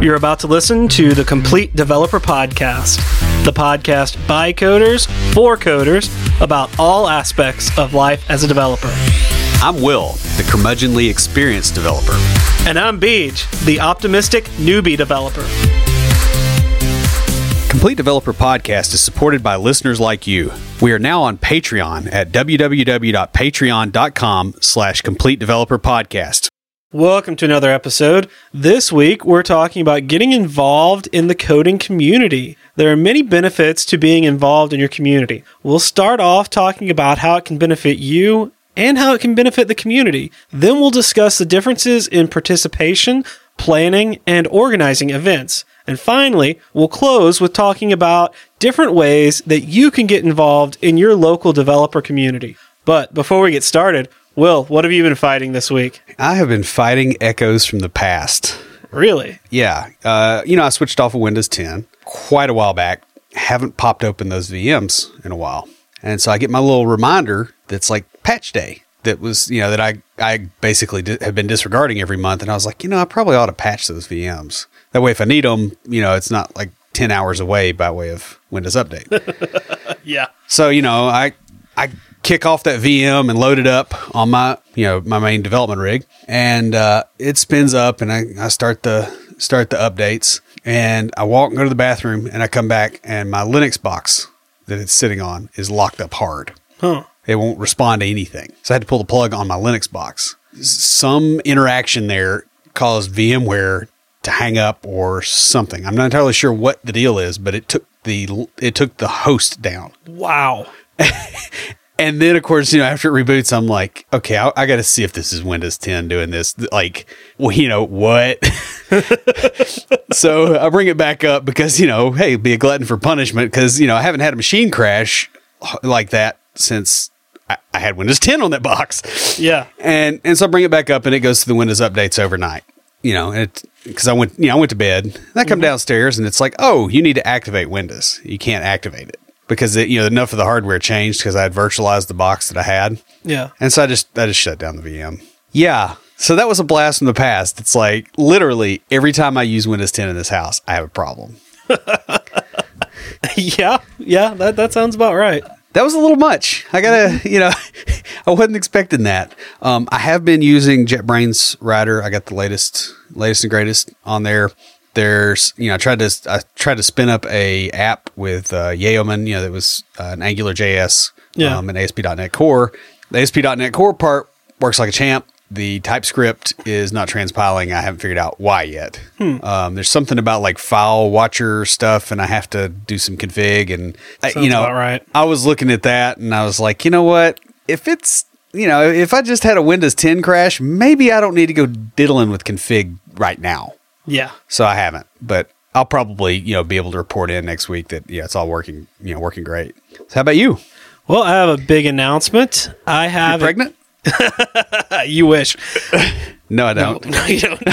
You're about to listen to the Complete Developer Podcast, the podcast by coders, for coders, about all aspects of life as a developer. I'm Will, the curmudgeonly experienced developer. And I'm Beej, the optimistic newbie developer. Complete Developer Podcast is supported by listeners like you. We are now on Patreon at www.patreon.com/Complete Developer Podcast. Welcome to another episode. This week, we're talking about getting involved in the coding community. There are many benefits to being involved in your community. We'll start off talking about how it can benefit you and how it can benefit the community. Then we'll discuss the differences in participation, planning, and organizing events. And finally, we'll close with talking about different ways that you can get involved in your local developer community. But before we get started, Will, what have you been fighting this week? I have been fighting echoes from the past. Really? Yeah. I switched off of Windows 10 quite a while back. Haven't popped open those VMs in a while. And so I get my little reminder that's like patch day. That was, that I basically have been disregarding every month. And I was like, I probably ought to patch those VMs. That way, if I need them, it's not like 10 hours away by way of Windows Update. Yeah. So, I kick off that VM and load it up on my main development rig, and it spins up, and I start the updates, and I walk and go to the bathroom, and I come back, and my Linux box that it's sitting on is locked up hard. Huh. It won't respond to anything. So I had to pull the plug on my Linux box. Some interaction there caused VMware to hang up or something. I'm not entirely sure what the deal is, but it took the host down. Wow. And then, of course, after it reboots, I'm like, okay, I got to see if this is Windows 10 doing this. Like, well, what? So I bring it back up because, hey, be a glutton for punishment because, I haven't had a machine crash like that since I had Windows 10 on that box. Yeah. And so I bring it back up and it goes to the Windows updates overnight, because I went to bed and I come downstairs and it's like, oh, you need to activate Windows. You can't activate it. Because enough of the hardware changed because I had virtualized the box that I had. Yeah. And so I just shut down the VM. Yeah. So that was a blast from the past. It's like literally every time I use Windows 10 in this house, I have a problem. Yeah. That sounds about right. That was a little much. I gotta, I wasn't expecting that. I have been using JetBrains Rider. I got the latest and greatest on there. There's, I tried to spin up a app with Yeoman, that was an AngularJS and ASP.NET Core. The ASP.NET Core part works like a champ. The TypeScript is not transpiling. I haven't figured out why yet. There's something about like file watcher stuff, and I have to do some config. And Sounds about right. I was looking at that, and I was like, you know what? If it's if I just had a Windows 10 crash, maybe I don't need to go diddling with config right now. Yeah. So I haven't, but I'll probably, be able to report in next week that, it's all working, working great. So how about you? Well, I have a big announcement. You're pregnant? You wish. No, I don't. No, you don't.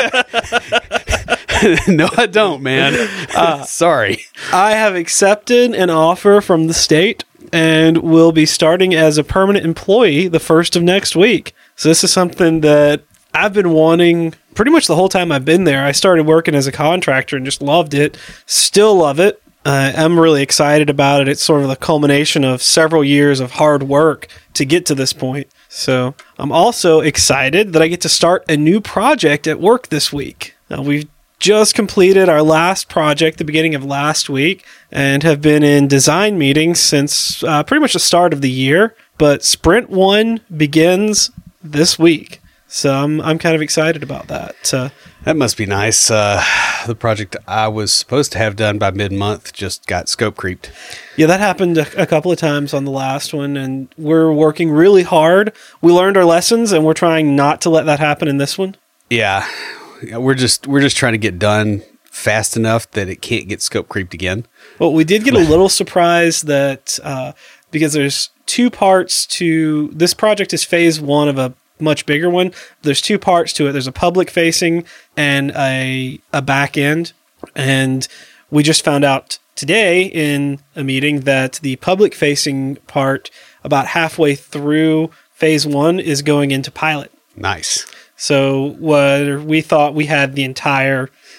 No, I don't, man. Sorry. I have accepted an offer from the state and will be starting as a permanent employee the 1st of next week. So this is something that I've been wanting pretty much the whole time I've been there. I started working as a contractor and just loved it. Still love it. I'm really excited about it. It's sort of the culmination of several years of hard work to get to this point. So I'm also excited that I get to start a new project at work this week. We've just completed our last project the beginning of last week and have been in design meetings since pretty much the start of the year. But Sprint 1 begins this week. So I'm kind of excited about that. That must be nice. The project I was supposed to have done by mid-month just got scope creeped. Yeah, that happened a couple of times on the last one, and we're working really hard. We learned our lessons, and we're trying not to let that happen in this one. Yeah, we're just trying to get done fast enough that it can't get scope creeped again. Well, we did get a little surprised that because there's two parts to this project is phase 1 of a much bigger one. There's two parts to it. There's a public facing and a back end. And we just found out today in a meeting that the public facing part about halfway through phase 1 is going into pilot. Nice. So what we thought we had the entire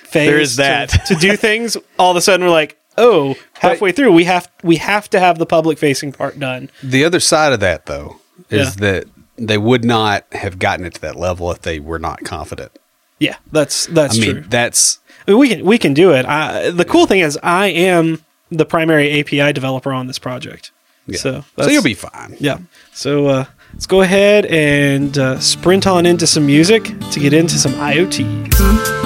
phase. There is that. to do things. All of a sudden, we're like, oh, halfway through, we have to have the public facing part done. The other side of that, though, is that they would not have gotten it to that level if they were not confident. Yeah, that's true. We can do it. The cool thing is, I am the primary API developer on this project. Yeah. So you'll be fine. Yeah. So let's go ahead and sprint on into some music to get into some IoTs.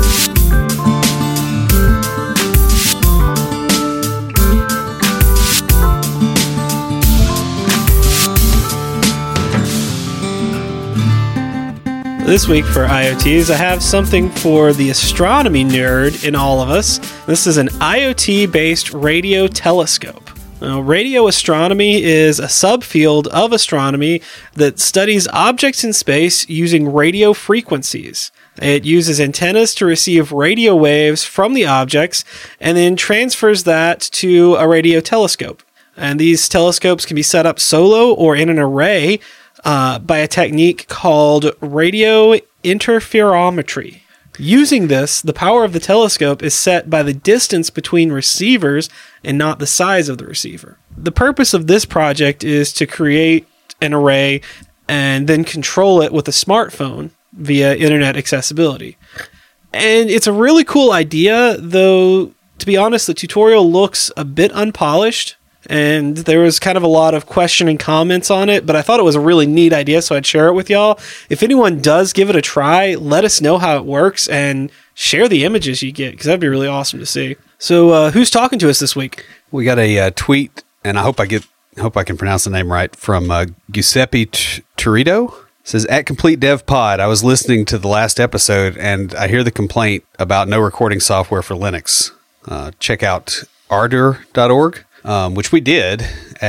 This week for IoTs, I have something for the astronomy nerd in all of us. This is an IoT-based radio telescope. Now, radio astronomy is a subfield of astronomy that studies objects in space using radio frequencies. It uses antennas to receive radio waves from the objects and then transfers that to a radio telescope. And these telescopes can be set up solo or in an array by a technique called radio interferometry. Using this, the power of the telescope is set by the distance between receivers and not the size of the receiver. The purpose of this project is to create an array and then control it with a smartphone via internet accessibility. And it's a really cool idea, though, to be honest, the tutorial looks a bit unpolished. And there was kind of a lot of questioning comments on it, but I thought it was a really neat idea, so I'd share it with y'all. If anyone does give it a try, let us know how it works and share the images you get, because that'd be really awesome to see. So, who's talking to us this week? We got a tweet, and I hope I can pronounce the name right, from Giuseppe Torito. It says, at Complete Dev Pod, I was listening to the last episode, and I hear the complaint about no recording software for Linux. Check out ardour.org. Which we did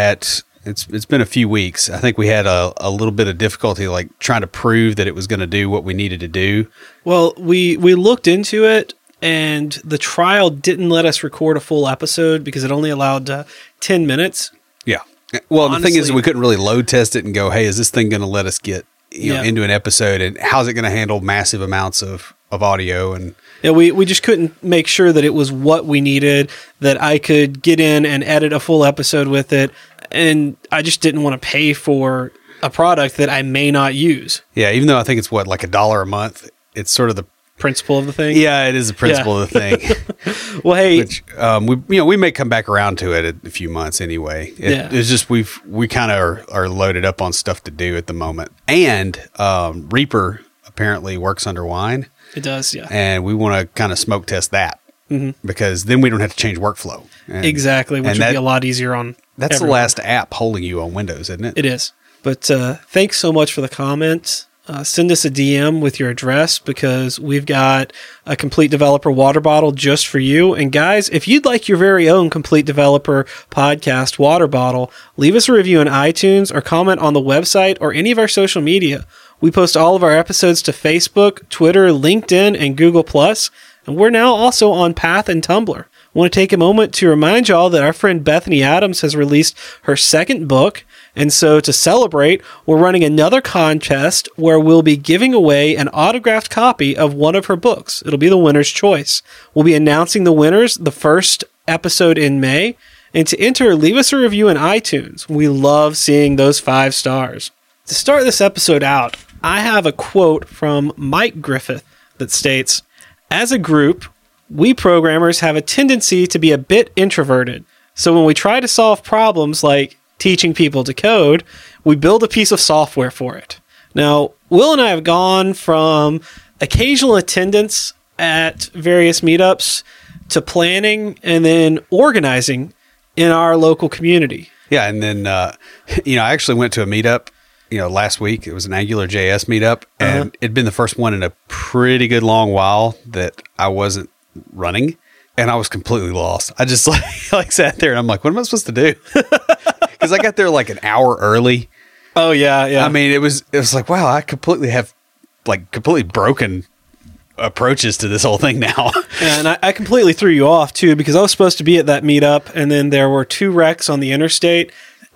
it's been a few weeks. I think we had a little bit of difficulty like trying to prove that it was going to do what we needed to do. Well, we looked into it, and the trial didn't let us record a full episode because it only allowed 10 minutes. Yeah. Well, honestly, the thing is we couldn't really load test it and go, hey, is this thing going to let us get into an episode, and how's it going to handle massive amounts of audio? And yeah, we just couldn't make sure that it was what we needed, that I could get in and edit a full episode with it, and I just didn't want to pay for a product that I may not use. Yeah, even though I think it's like $1 a month, it's sort of the principle of the thing. Yeah, it is the principle of the thing. Well, hey, which we may come back around to it in a few months anyway. It's just we kind of are loaded up on stuff to do at the moment, and Reaper apparently works under Wine. It does, yeah. And we want to kind of smoke test that because then we don't have to change workflow. Exactly, which would be a lot easier on That's everyone. The last app holding you on Windows, isn't it? It is. But thanks so much for the comment. Send us a DM with your address because we've got a Complete Developer water bottle just for you. And guys, if you'd like your very own Complete Developer podcast water bottle, leave us a review on iTunes or comment on the website or any of our social media. We post all of our episodes to Facebook, Twitter, LinkedIn, and Google+. And we're now also on Path and Tumblr. I want to take a moment to remind y'all that our friend Bethany Adams has released her second book. And so to celebrate, we're running another contest where we'll be giving away an autographed copy of one of her books. It'll be the winner's choice. We'll be announcing the winners the first episode in May. And to enter, leave us a review in iTunes. We love seeing those 5 stars. To start this episode out, I have a quote from Mike Griffith that states, as a group, we programmers have a tendency to be a bit introverted. So when we try to solve problems like teaching people to code, we build a piece of software for it. Now, Will and I have gone from occasional attendance at various meetups to planning and then organizing in our local community. Yeah, and then, I actually went to a meetup last week. It was an AngularJS meetup, and it'd been the first one in a pretty good long while that I wasn't running, and I was completely lost. I just like sat there, and I'm like, what am I supposed to do? Because I got there like an hour early. Oh, yeah. I mean, it was like, wow, I completely broken approaches to this whole thing now. And I completely threw you off, too, because I was supposed to be at that meetup, and then there were 2 wrecks on the interstate,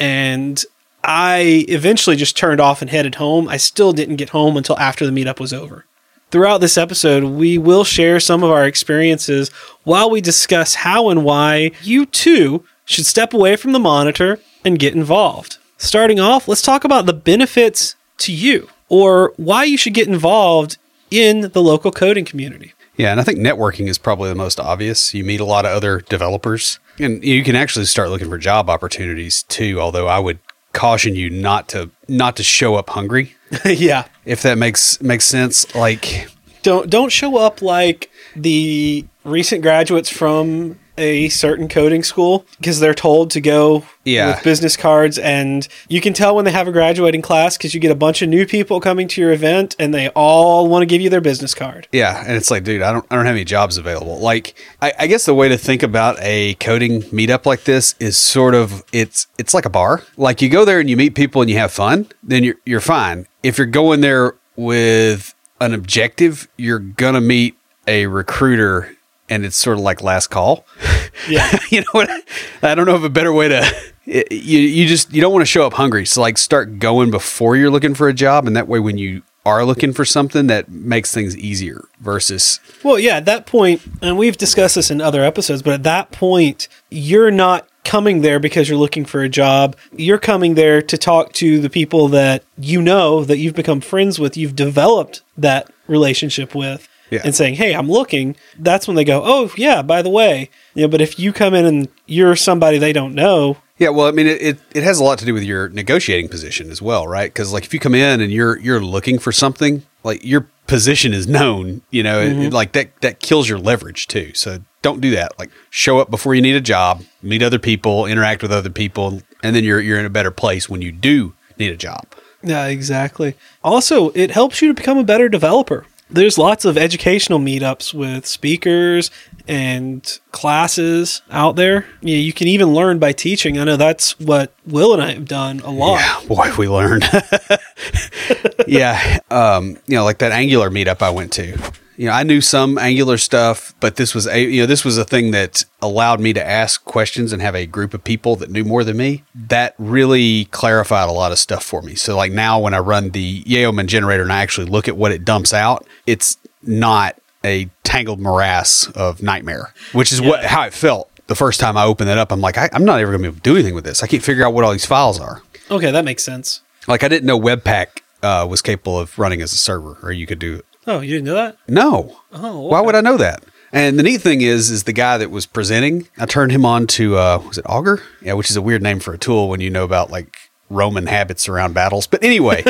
and I eventually just turned off and headed home. I still didn't get home until after the meetup was over. throughout this episode, we will share some of our experiences while we discuss how and why you too should step away from the monitor and get involved. Starting off, let's talk about the benefits to you, or why you should get involved in the local coding community. Yeah, and I think networking is probably the most obvious. You meet a lot of other developers, and you can actually start looking for job opportunities too, although I would caution you not to show up hungry. Yeah. If that makes sense. Like, don't show up like the recent graduates from a certain coding school because they're told to go with business cards, and you can tell when they have a graduating class because you get a bunch of new people coming to your event and they all want to give you their business card. Yeah, and it's like, dude, I don't have any jobs available. Like, I guess the way to think about a coding meetup like this is sort of it's like a bar. Like, you go there and you meet people and you have fun, then you're fine. If you're going there with an objective, you're gonna meet a recruiter. And it's sort of like last call. Yeah. You know what? I don't know of a better way to, you don't want to show up hungry. So like, start going before you're looking for a job. And that way, when you are looking for something, that makes things easier versus. Well, yeah, at that point, and we've discussed this in other episodes, but at that point, you're not coming there because you're looking for a job. You're coming there to talk to the people that you know, that you've become friends with, you've developed that relationship with. Yeah. And saying, hey, I'm looking, that's when they go, oh, yeah, by the way. But if you come in and you're somebody they don't know. Yeah, well, I mean, it has a lot to do with your negotiating position as well, right? Because, like, if you come in and you're looking for something, like, your position is known, like, that kills your leverage, too. So don't do that. Like, show up before you need a job, meet other people, interact with other people, and then you're in a better place when you do need a job. Yeah, exactly. Also, it helps you to become a better developer. There's lots of educational meetups with speakers and classes out there. You can even learn by teaching. I know that's what Will and I have done a lot. Yeah, boy, we learned. Yeah. Like that Angular meetup I went to. I knew some Angular stuff, but this was a thing that allowed me to ask questions and have a group of people that knew more than me. That really clarified a lot of stuff for me. So like now when I run the Yeoman generator and I actually look at what it dumps out, it's not a tangled morass of nightmare, which is how it felt the first time I opened it up. I'm like, I'm not ever going to be able to do anything with this. I can't figure out what all these files are. Okay, that makes sense. Like I didn't know Webpack was capable of running as a server, or you could do it. Oh, you didn't know that? No. Oh, okay. Why would I know that? And the neat thing is the guy that was presenting, I turned him on to, was it Augur? Yeah, which is a weird name for a tool when you know about like Roman habits around battles. But anyway,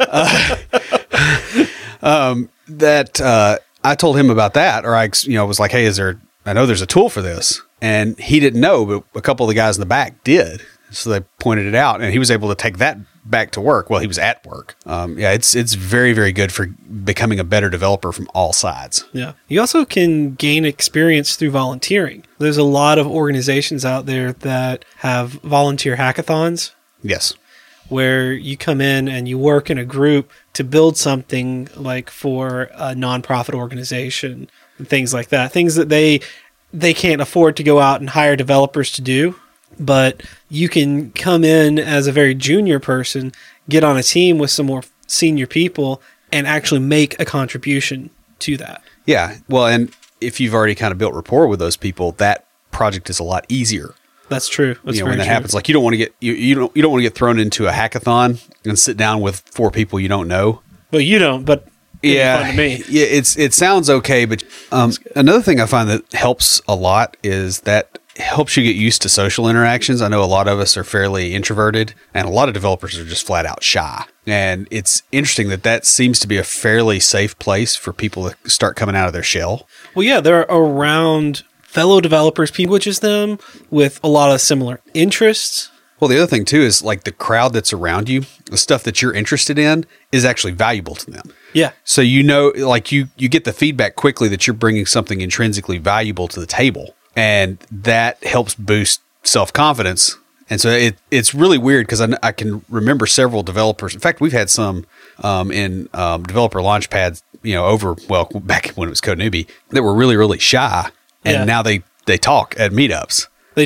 I told him about that, or I was like, hey, I know there's a tool for this. And he didn't know, but a couple of the guys in the back did. So they pointed it out, and he was able to take that back to work. Well, he was at work. It's very, very good for becoming a better developer from all sides. Yeah. You also can gain experience through volunteering. There's a lot of organizations out there that have volunteer hackathons. Yes. Where you come in and you work in a group to build something like for a nonprofit organization and things like that. Things that they can't afford to go out and hire developers to do. But you can come in as a very junior person, get on a team with some more senior people, and actually make a contribution to that. Yeah. Well, and if you've already kind of built rapport with those people, that project is a lot easier. That's true. That's when that happens, like you don't want to get you don't want to get thrown into a hackathon and sit down with 4 people you don't know. Well, you don't, but yeah, fun to me. Yeah, it sounds okay, but another thing I find that helps a lot is that helps you get used to social interactions. I know a lot of us are fairly introverted, and a lot of developers are just flat out shy. And it's interesting that seems to be a fairly safe place for people to start coming out of their shell. Well, yeah, they're around fellow developers, people which is them with a lot of similar interests. Well, the other thing too is like the crowd that's around you, the stuff that you're interested in is actually valuable to them. Yeah. So like you get the feedback quickly that you're bringing something intrinsically valuable to the table. And that helps boost self-confidence. And so it's really weird because I can remember several developers. In fact, we've had some in developer launchpads, back when it was Code Newbie, that were really, really shy. And now they talk at meetups. They do.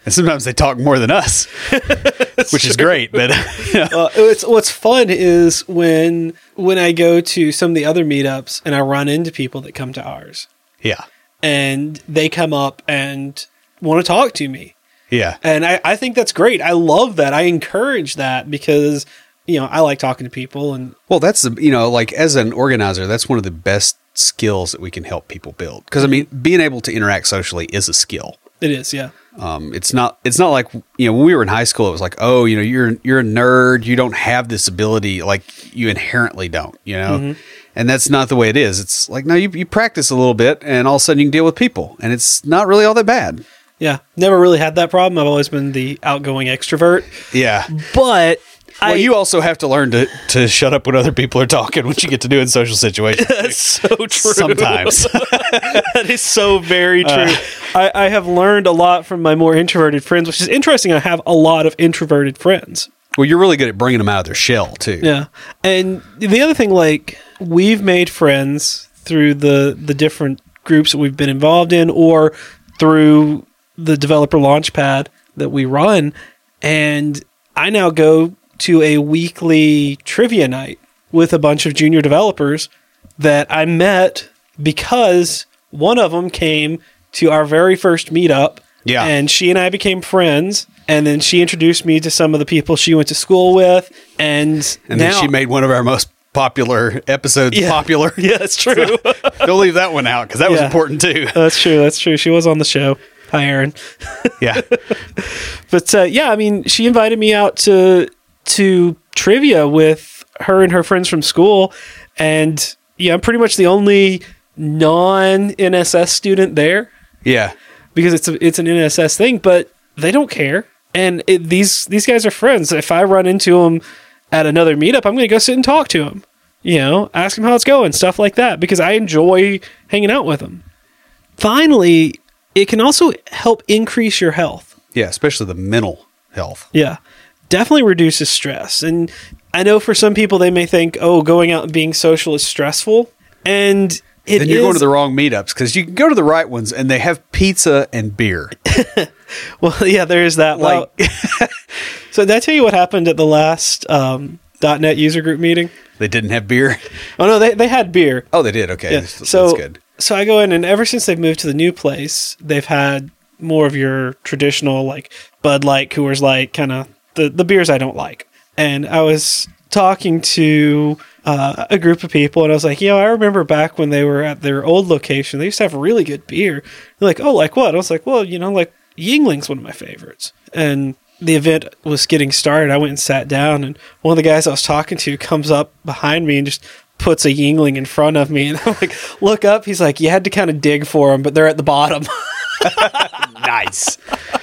And sometimes they talk more than us, which is great. But it's what's fun is when I go to some of the other meetups and I run into people that come to ours. Yeah. And they come up and want to talk to me. Yeah. And I think that's great. I love that. I encourage that because, I like talking to people. And well, that's like as an organizer, that's one of the best skills that we can help people build. Because I mean, being able to interact socially is a skill. It is, yeah. It's not like, when we were in high school, it was like, oh, you're a nerd. You don't have this ability. Like you inherently don't, Mm-hmm. And that's not the way it is. It's like, no, you practice a little bit and all of a sudden you can deal with people and it's not really all that bad. Yeah. Never really had that problem. I've always been the outgoing extrovert. Yeah. But you also have to learn to shut up when other people are talking when you get to do in social situations. That's so true. Sometimes. That is so very true. I have learned a lot from my more introverted friends, which is interesting. I have a lot of introverted friends. Well, you're really good at bringing them out of their shell, too. Yeah. And the other thing, like, we've made friends through the different groups that we've been involved in or through the developer launchpad that we run. And I now go to a weekly trivia night with a bunch of junior developers that I met because one of them came to our very first meetup. Yeah. And she and I became friends. And then she introduced me to some of the people she went to school with. And then she made one of our most popular episodes popular. Yeah, that's true. So, don't leave that one out because that was important too. That's true. She was on the show. Hi, Aaron. Yeah. But I mean, she invited me out to trivia with her and her friends from school. And I'm pretty much the only non-NSS student there. Yeah. Because it's an NSS thing, but they don't care. And these guys are friends. If I run into them at another meetup, I'm going to go sit and talk to them. Ask them how it's going, stuff like that, because I enjoy hanging out with them. Finally, it can also help increase your health. Yeah, especially the mental health. Yeah, definitely reduces stress. And I know for some people, they may think, going out and being social is stressful. And then you're going to the wrong meetups because you can go to the right ones and they have pizza and beer. Well, yeah, there is that. So did I tell you what happened at the last .NET user group meeting? They didn't have beer? Oh, no, they had beer. Oh, they did? Okay. Yeah. That's good. So I go in, and ever since they've moved to the new place, they've had more of your traditional, like, Bud Light, Coors Light, kind of the beers I don't like. And I was talking to a group of people, and I was like, I remember back when they were at their old location, they used to have really good beer. They're like, oh, like what? I was like, well, like Yuengling's one of my favorites. And the event was getting started. I went and sat down, and one of the guys I was talking to comes up behind me and just puts a Yuengling in front of me. And I'm like, look up. He's like, you had to kind of dig for them, but they're at the bottom. Nice.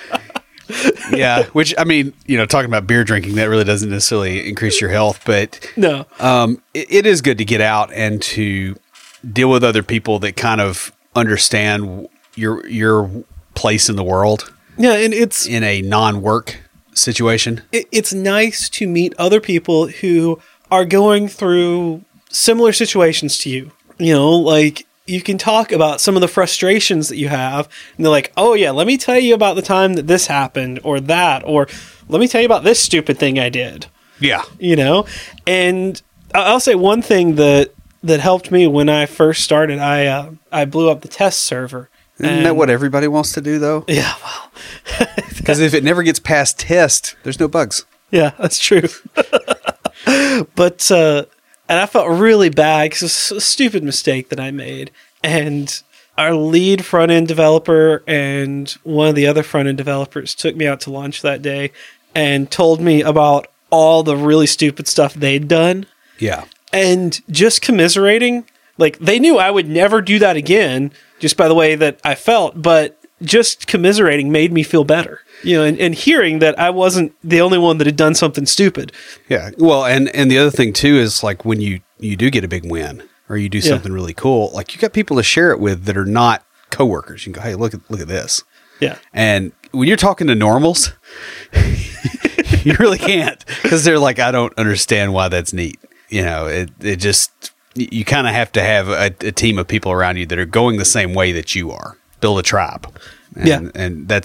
Yeah, which, I mean, talking about beer drinking, that really doesn't necessarily increase your health, but no, it is good to get out and to deal with other people that kind of understand your place in the world. Yeah, and it's in a non-work situation. It's nice to meet other people who are going through similar situations to you. Like you can talk about some of the frustrations that you have, and they're like, oh yeah, let me tell you about the time that this happened or that, or let me tell you about this stupid thing I did. Yeah. And I'll say one thing that helped me when I first started, I blew up the test server. Isn't that what everybody wants to do, though? Yeah, well. Because if it never gets past test, there's no bugs. Yeah, that's true. But, and I felt really bad because it was a stupid mistake that I made. And our lead front-end developer and one of the other front-end developers took me out to lunch that day and told me about all the really stupid stuff they'd done. Yeah. And just commiserating, like, they knew I would never do that again, just by the way that I felt, but just commiserating made me feel better, and hearing that I wasn't the only one that had done something stupid. Yeah. Well, and the other thing too is like when you do get a big win or you do something really cool, like you got people to share it with that are not coworkers. You can go, hey, look at this. Yeah. And when you're talking to normals, you really can't, because they're like, I don't understand why that's neat. It just, you kind of have to have a team of people around you that are going the same way that you are. Build a tribe. And that's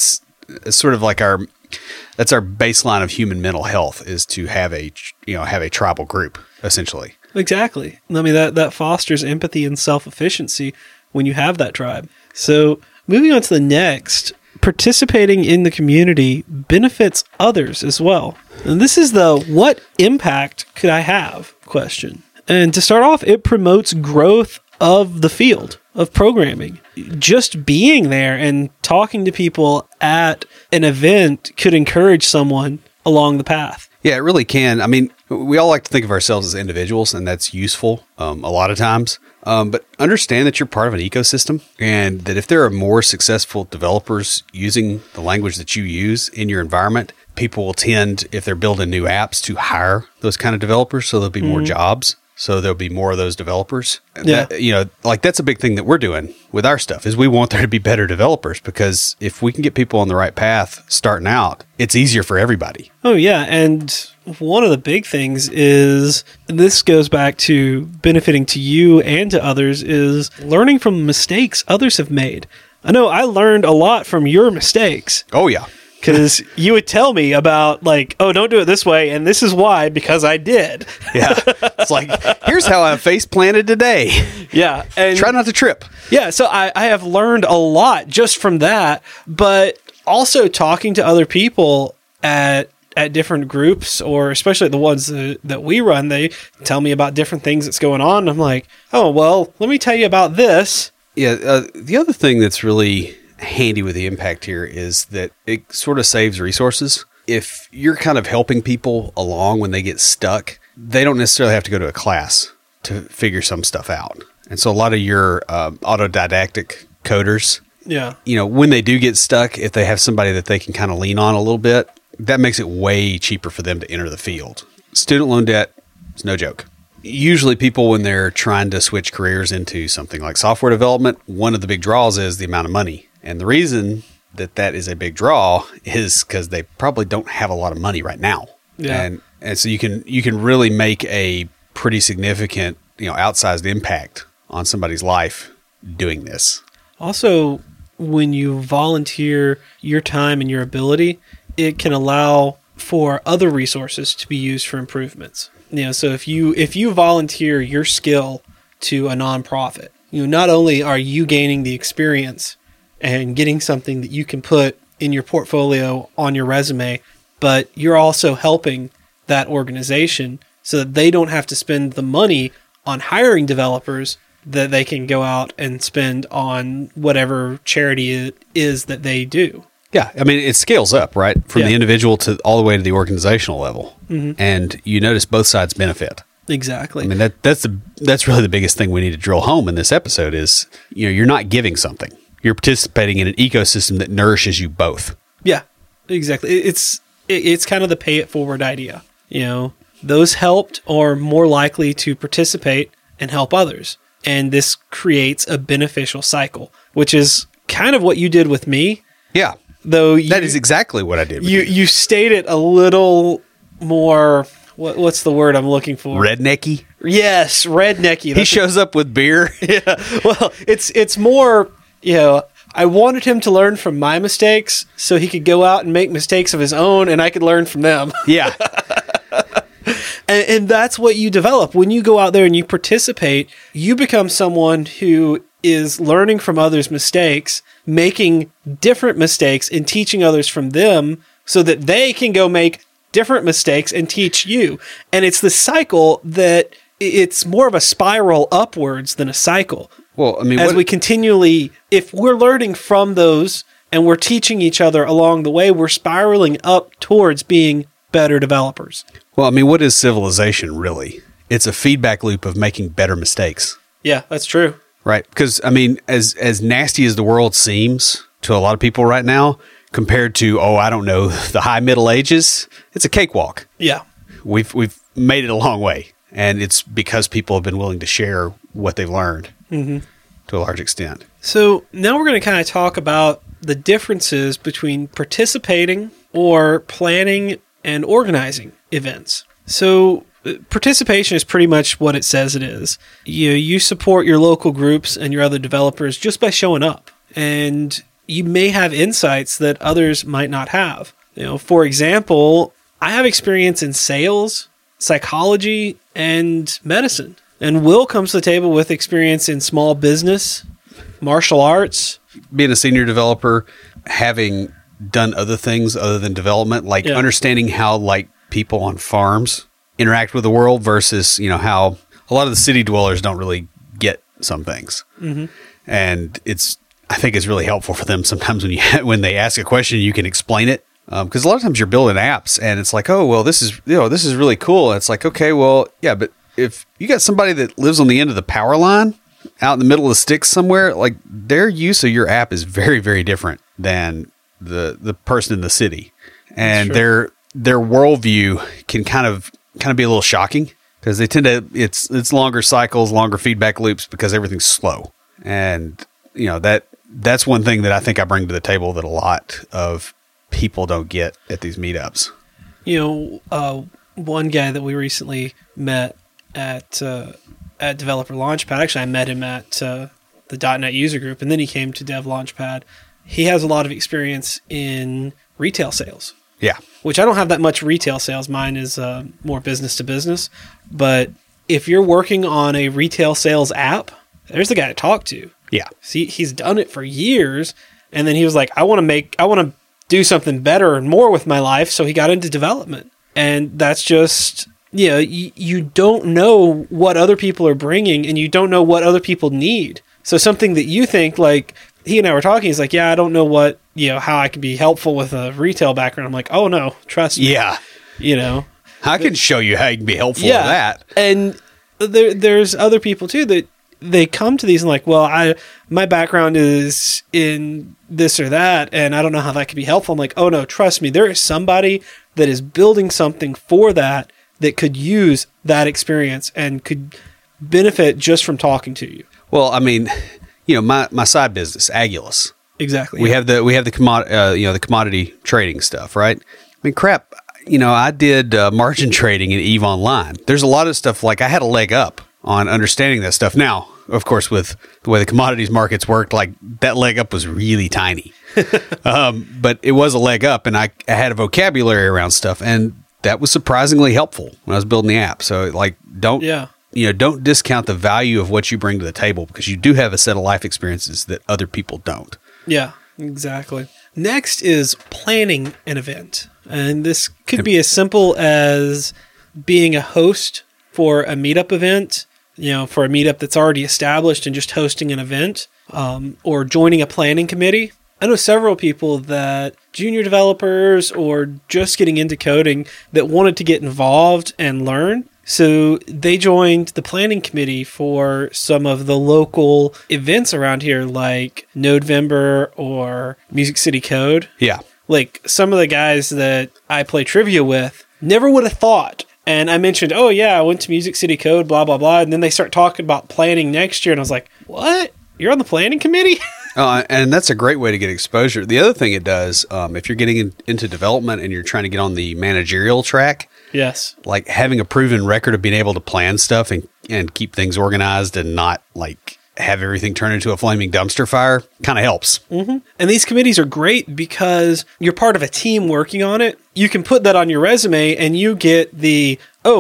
it's sort of like that's our baseline of human mental health, is to have a tribal group, essentially. Exactly. I mean, that fosters empathy and self-efficiency when you have that tribe. So moving on to the next, participating in the community benefits others as well. And this is the what impact could I have question. And to start off, it promotes growth of the field of programming. Just being there and talking to people at an event could encourage someone along the path. Yeah, it really can. I mean, we all like to think of ourselves as individuals, and that's useful a lot of times. But understand that you're part of an ecosystem, and that if there are more successful developers using the language that you use in your environment, people will tend, if they're building new apps, to hire those kind of developers. So there'll be more jobs. So there'll be more of those developers. Yeah. That's a big thing that we're doing with our stuff, is we want there to be better developers, because if we can get people on the right path starting out, it's easier for everybody. Oh, yeah. And one of the big things is, and this goes back to benefiting to you and to others, is learning from mistakes others have made. I know I learned a lot from your mistakes. Oh, yeah. Because you would tell me about, like, oh, don't do it this way, and this is why, because I did. Yeah. It's like, here's how I face planted today. Yeah. And try not to trip. Yeah. So I have learned a lot just from that, but also talking to other people at different groups, or especially the ones that we run, they tell me about different things that's going on. And I'm like, oh, well, let me tell you about this. Yeah. The other thing that's really handy with the impact here is that it sort of saves resources. If you're kind of helping people along when they get stuck, they don't necessarily have to go to a class to figure some stuff out. And so a lot of your autodidactic coders, yeah, when they do get stuck, if they have somebody that they can kind of lean on a little bit, that makes it way cheaper for them to enter the field. Student loan debt is no joke. Usually people, when they're trying to switch careers into something like software development, one of the big draws is the amount of money. And the reason that is a big draw is because they probably don't have a lot of money right now. Yeah. And so you can really make a pretty significant, outsized impact on somebody's life doing this. Also, when you volunteer your time and your ability, it can allow for other resources to be used for improvements. So if you volunteer your skill to a nonprofit, not only are you gaining the experience and getting something that you can put in your portfolio on your resume, but you're also helping that organization so that they don't have to spend the money on hiring developers that they can go out and spend on whatever charity it is that they do. Yeah, I mean, it scales up, right? From the individual to all the way to the organizational level. Mm-hmm. And you notice both sides benefit. Exactly. I mean, that's really the biggest thing we need to drill home in this episode is, you're not giving something. You're participating in an ecosystem that nourishes you both. Yeah, exactly. It's kind of the pay it forward idea. Those helped are more likely to participate and help others. And this creates a beneficial cycle, which is kind of what you did with me. Yeah. Though that is exactly what I did with you state it a little more, what's the word I'm looking for? Rednecky? Yes, rednecky. He shows up with beer. Yeah. Well, it's more, I wanted him to learn from my mistakes so he could go out and make mistakes of his own and I could learn from them. Yeah. And that's what you develop. When you go out there and you participate, you become someone who is learning from others' mistakes, making different mistakes and teaching others from them so that they can go make different mistakes and teach you. And it's the cycle that it's more of a spiral upwards than a cycle. Well, I mean, as we continually, if we're learning from those and we're teaching each other along the way, we're spiraling up towards being better developers. Well, I mean, what is civilization really? It's a feedback loop of making better mistakes. Yeah, that's true. Right. Because, I mean, as nasty as the world seems to a lot of people right now, compared to, the high Middle Ages, it's a cakewalk. Yeah. We've made it a long way. And it's because people have been willing to share what they've learned to a large extent. So now we're going to kind of talk about the differences between participating or planning and organizing events. So participation is pretty much what it says it is. You support your local groups and your other developers just by showing up. And you may have insights that others might not have. For example, I have experience in sales, psychology, and medicine. And Will comes to the table with experience in small business, martial arts. Being a senior developer, having done other things other than development, like understanding how like people on farms interact with the world versus, how a lot of the city dwellers don't really get some things. Mm-hmm. And I think it's really helpful for them sometimes when they ask a question, you can explain it. Because a lot of times you're building apps and it's like, oh, well, this is really cool. And it's like, okay, well, yeah, but if you got somebody that lives on the end of the power line out in the middle of the sticks somewhere, like their use of your app is very, very different than the person in the city. And their worldview can kind of be a little shocking because they tend to, it's longer cycles, longer feedback loops because everything's slow. And, that's one thing that I think I bring to the table that a lot of people don't get at these meetups. One guy that we recently met at Developer Launchpad, actually I met him at the .NET user group, and then he came to Dev Launchpad. He has a lot of experience in retail sales. Yeah. Which I don't have that much retail sales. Mine is more business to business. But if you're working on a retail sales app, there's the guy to talk to. Yeah. See, he's done it for years. And then he was like, I want to do something better and more with my life. So he got into development. And that's just, you don't know what other people are bringing and you don't know what other people need. So something that you think, like, he and I were talking, he's like, yeah, I don't know what, how I can be helpful with a retail background. I'm like, oh no, trust me. Yeah. I can show you how you can be helpful with that. And there's other people too that they come to these and like, well, my background is in this or that, and I don't know how that could be helpful. I'm like, oh no, trust me, there is somebody that is building something for that could use that experience and could benefit just from talking to you. Well, I mean, my side business, Agulous. Exactly. We have the commodity trading stuff, right? I mean, crap. I did margin trading in EVE Online. There's a lot of stuff like I had a leg up on understanding that stuff. Now, of course, with the way the commodities markets worked, like that leg up was really tiny, but it was a leg up, and I had a vocabulary around stuff, and that was surprisingly helpful when I was building the app. So, like, don't discount the value of what you bring to the table because you do have a set of life experiences that other people don't. Yeah, exactly. Next is planning an event, and this could be as simple as being a host for a meetup event. For a meetup that's already established and just hosting an event, or joining a planning committee. I know several people that junior developers or just getting into coding that wanted to get involved and learn. So they joined the planning committee for some of the local events around here like Nodevember or Music City Code. Yeah. Like some of the guys that I play trivia with never would have thought. And I mentioned, oh, yeah, I went to Music City Code, blah, blah, blah. And then they start talking about planning next year. And I was like, what? You're on the planning committee? And that's a great way to get exposure. The other thing it does, if you're getting into development and you're trying to get on the managerial track, yes, like having a proven record of being able to plan stuff and keep things organized and not like have everything turn into a flaming dumpster fire kind of helps. Mm-hmm. And these committees are great because you're part of a team working on it. You can put that on your resume and you get he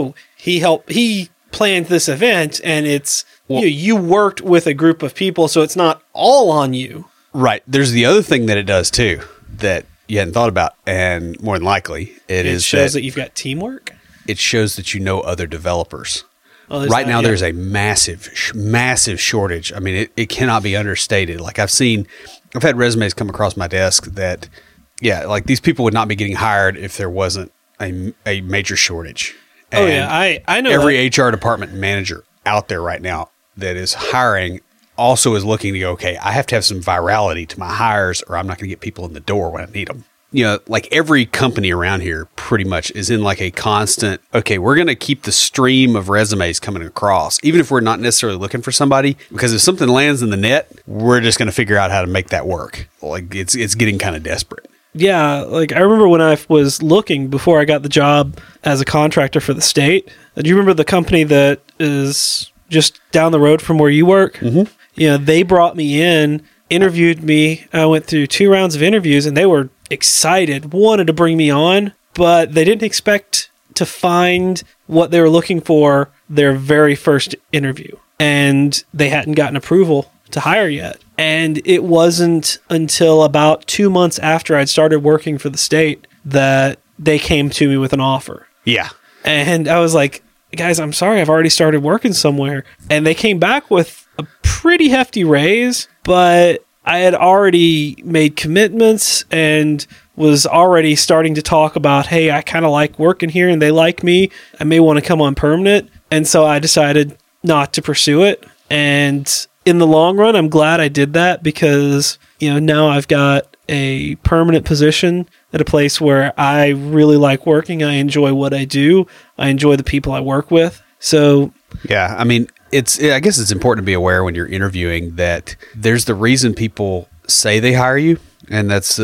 planned this event and it's, you worked with a group of people, so it's not all on you. Right. There's the other thing that it does too that you hadn't thought about, and more than likely it shows that you've got teamwork. It shows that you know other developers. Right now, there's a massive shortage. I mean, it cannot be understated. Like I've had resumes come across my desk that, like these people would not be getting hired if there wasn't a major shortage. And I know every HR department manager out there right now that is hiring also is looking to go, okay, I have to have some virality to my hires or I'm not going to get people in the door when I need them. Like every company around here pretty much is in like a constant, okay, we're going to keep the stream of resumes coming across, even if we're not necessarily looking for somebody, because if something lands in the net, we're just going to figure out how to make that work. Like it's getting kind of desperate. Yeah, like I remember when I was looking before I got the job as a contractor for the state. Do you remember the company that is just down the road from where you work? Mm-hmm. They brought me in interviewed me. I went through 2 rounds of interviews, and they were excited, wanted to bring me on, but they didn't expect to find what they were looking for their very first interview. And they hadn't gotten approval to hire yet. And it wasn't until about 2 months after I'd started working for the state that they came to me with an offer. Yeah. And I was like, guys, I'm sorry, I've already started working somewhere. And they came back with a pretty hefty raise, but I had already made commitments and was already starting to talk about, hey, I kind of like working here and they like me. I may want to come on permanent. And so I decided not to pursue it. And in the long run, I'm glad I did that because, now I've got a permanent position at a place where I really like working. I enjoy what I do. I enjoy the people I work with. So, yeah, I mean, I guess it's important to be aware when you're interviewing that there's the reason people say they hire you. And that's,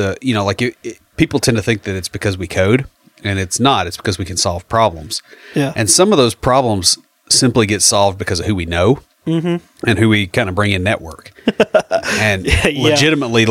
people tend to think that it's because we code, and it's not. It's because we can solve problems. Yeah. And some of those problems simply get solved because of who we know and who we kind of bring in network. And legitimately,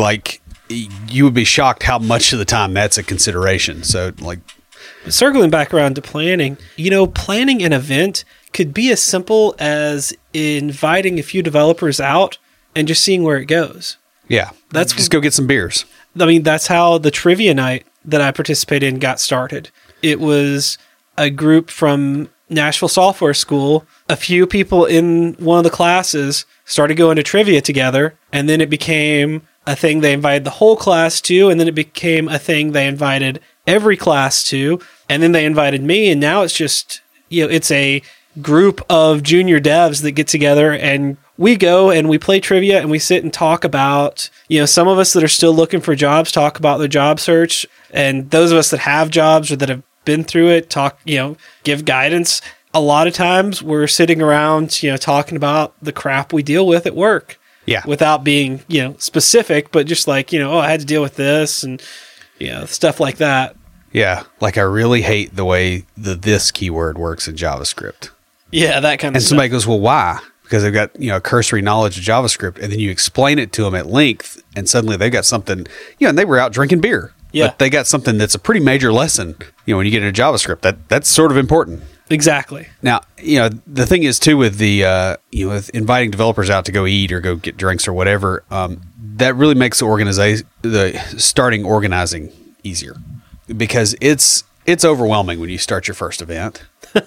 you would be shocked how much of the time that's a consideration. So, circling back around to planning, planning an event could be as simple as inviting a few developers out and just seeing where it goes. Yeah. Just go get some beers. I mean, that's how the trivia night that I participated in got started. It was a group from Nashville Software School. A few people in one of the classes started going to trivia together, and then it became a thing they invited the whole class to, and then it became a thing they invited every class to, and then they invited me, and now it's just, it's a group of junior devs that get together, and we go and we play trivia and we sit and talk about, some of us that are still looking for jobs talk about their job search, and those of us that have jobs or that have been through it talk, give guidance. A lot of times we're sitting around, talking about the crap we deal with at work. Yeah. Without being, specific, but just I had to deal with this and, stuff like that. Yeah. I really hate the way this keyword works in JavaScript. Yeah, that kind of and stuff. Somebody goes, well, why? Because they've got, a cursory knowledge of JavaScript, and then you explain it to them at length, and suddenly they've got something, and they were out drinking beer. Yeah. But they got something that's a pretty major lesson, when you get into JavaScript. That's sort of important. Exactly. Now, the thing is, too, with the, with inviting developers out to go eat or go get drinks or whatever, that really makes the starting organizing easier, because it's overwhelming when you start your first event.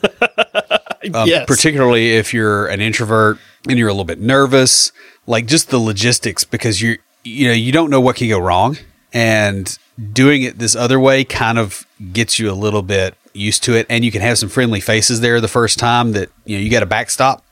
Yes. Particularly if you're an introvert and you're a little bit nervous, just the logistics, because you don't know what can go wrong, and doing it this other way kind of gets you a little bit used to it, and you can have some friendly faces there the first time that you got a backstop.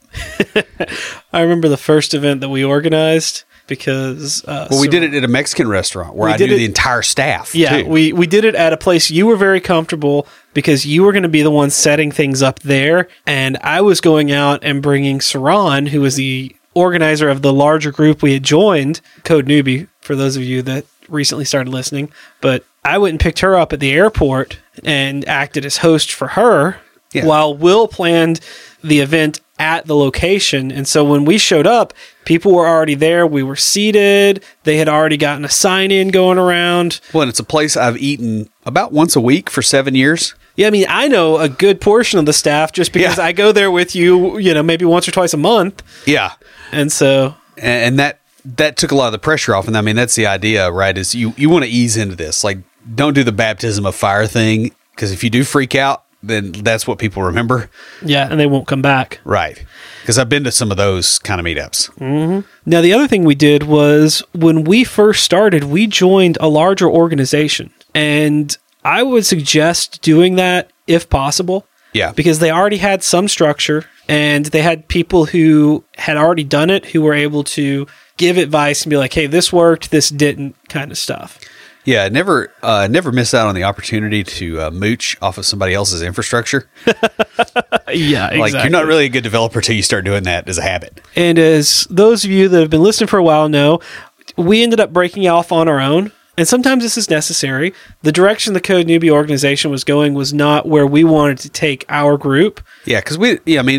I remember the first event that we organized because we did it at a Mexican restaurant where I knew the entire staff. Yeah, too. we did it at a place you were very comfortable because you were going to be the one setting things up there, and I was going out and bringing Saran, who was the organizer of the larger group we had joined, Code Newbie, for those of you that recently started listening. But I went and picked her up at the airport and acted as host for her, while Will planned the event at the location. And so when we showed up, people were already there. We were seated. They had already gotten a sign-in going around. Well, and it's a place I've eaten about once a week for 7 years. Yeah, I mean, I know a good portion of the staff just because I go there with you, maybe once or twice a month. Yeah. And so... And that took a lot of the pressure off. And I mean, that's the idea, right? Is you want to ease into this. Don't do the baptism of fire thing, because if you do freak out, then that's what people remember. Yeah, and they won't come back. Right. Because I've been to some of those kind of meetups. Mm-hmm. Now, the other thing we did was when we first started, we joined a larger organization. And I would suggest doing that if possible. Yeah. Because they already had some structure, and they had people who had already done it who were able to give advice and be like, hey, this worked, this didn't, kind of stuff. Yeah, never miss out on the opportunity to mooch off of somebody else's infrastructure. Yeah, exactly. You're not really a good developer till you start doing that as a habit. And as those of you that have been listening for a while know, we ended up breaking off on our own. And sometimes this is necessary. The direction the Code Newbie organization was going was not where we wanted to take our group. Yeah, because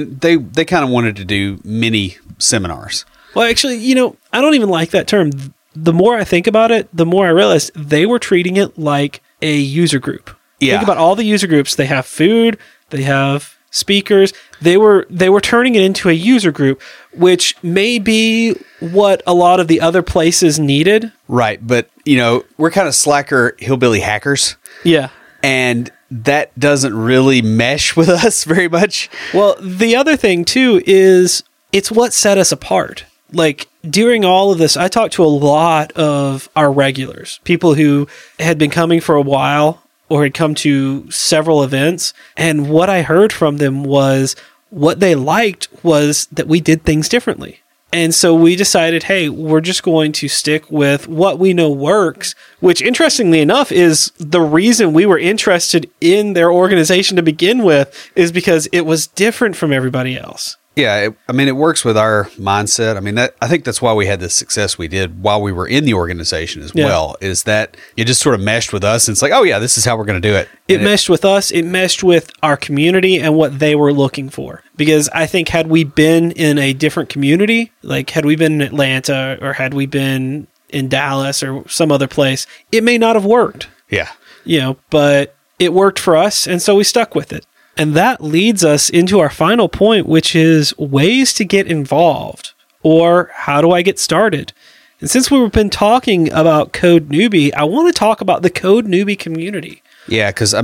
they kind of wanted to do mini seminars. Well, actually, I don't even like that term. the more I think about it, the more I realize they were treating it like a user group. Yeah. Think about all the user groups. They have food, they have speakers. They were turning it into a user group, which may be what a lot of the other places needed. Right. But, we're kind of slacker hillbilly hackers. Yeah. And that doesn't really mesh with us very much. Well, the other thing, too, is it's what set us apart. Like, during all of this, I talked to a lot of our regulars, people who had been coming for a while or had come to several events. And what I heard from them was what they liked was that we did things differently. And so we decided, hey, we're just going to stick with what we know works, which interestingly enough is the reason we were interested in their organization to begin with, is because it was different from everybody else. Yeah, it works with our mindset. I think that's why we had the success we did while we were in the organization as well, is that it just sort of meshed with us. And it's like, oh yeah, this is how we're going to do it. It meshed with us. It meshed with our community and what they were looking for. Because I think had we been in a different community, like had we been in Atlanta or had we been in Dallas or some other place, it may not have worked. Yeah. But it worked for us. And so we stuck with it. And that leads us into our final point, which is ways to get involved, or how do I get started? And since we've been talking about Code Newbie, I want to talk about the Code Newbie community. Yeah, because,